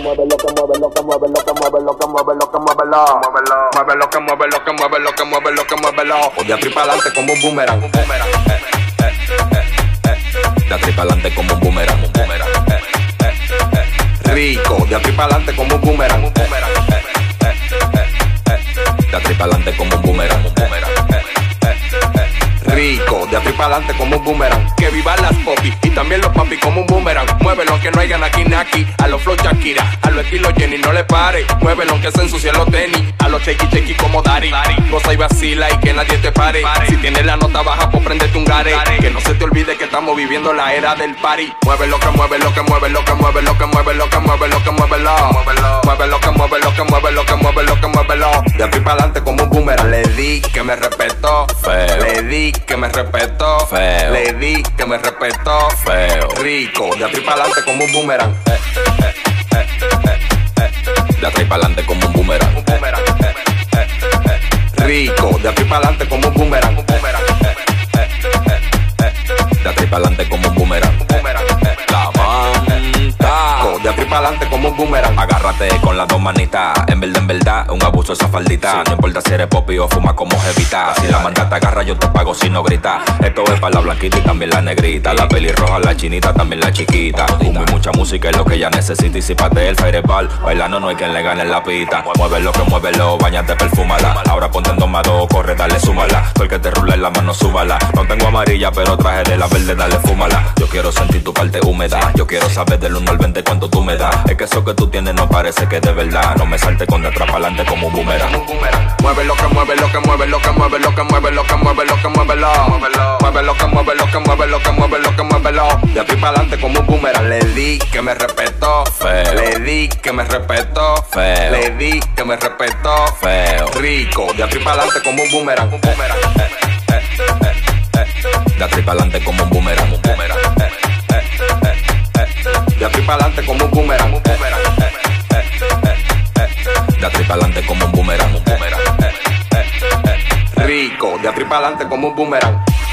muévelo, que muévelo, que muévelo, que muévelo, que muévelo, que muévelo. Muévelo, que muévelo, que muévelo, que muévelo, que muévelo. O de atrás para adelante como un boomerang. De atrás para adelante como un boomerang. Rico, de atrás para adelante como un boomerang. De atrás para adelante como un boomerang. Rico, de atrás para adelante como un boomerang. Que vivan las popis y también los papi como un boomerang. Muévelo que no haya naki a los flow Shakira, a los estilo Jenny no le pare. Muévelo que se ensucien los tenis, a los chequi como Dari. Goza y vacila y que nadie te pare. Si tienes la nota baja pues prendete un gare. Que no se te olvide que estamos viviendo la era del party. Muévelo que muévelo, que muévelo, que muévelo, que muévelo, que muévelo, que muévelo. Muévelo que muévelo, que muévelo, que muévelo, que muévelo. De atrás para adelante como un boomerang. Le di que me respetó, feo. Le di que me respetó, feo. Le di que me respetó, feo. Rico, de atrás para adelante como un boomerang. De atrás para adelante como un boomerang. Rico, de atrás para adelante como un boomerang. De atrás para adelante como un boomerang. La manta. De atrás para adelante como un boomerang. Agárrate con las dos manitas. En verdad, un abuso esa faldita. No importa si eres popi o fuma como jevita. Si la manta te agarra, yo te pago si no grita. Esto es para la blanquita y también la negrita. La pelirroja, la chinita, también la chiquita. Humo y mucha música es lo que ella necesita. Y si pate el fireball, bailando no hay quien le gane la pita. Muévelo que muévelo, bañate, perfúmala. Ahora ponte en 2 corre, dale, súmala. Todo el que te rule en la mano, súbala. No tengo amarilla, pero traje de la verde, dale, fúmala. Yo quiero sentir tu parte húmeda. Yo quiero saber del 1 al 20 cuánto tú me das. Es que eso que tú tienes no parece que es de verdad. No me salte con de atrás para adelante como un boomerang. Muévelo que muévelo, que muévelo, que muévelo, que muévelo, que muévelo, que muévelo. Muévelo que muévelo, que muévelo, que muévelo, que muévelo. De atrás para adelante como un boomerang. Le di que me respetó, feo. Le di que me respetó, feo. Le di que me respetó, feo. Rico, de atrás para adelante como un boomerang. De atrás para adelante como un boomerang. De atrás para adelante como un boomerang. De atrás para adelante como un boomerang. Rico, de atrás para adelante como un boomerang.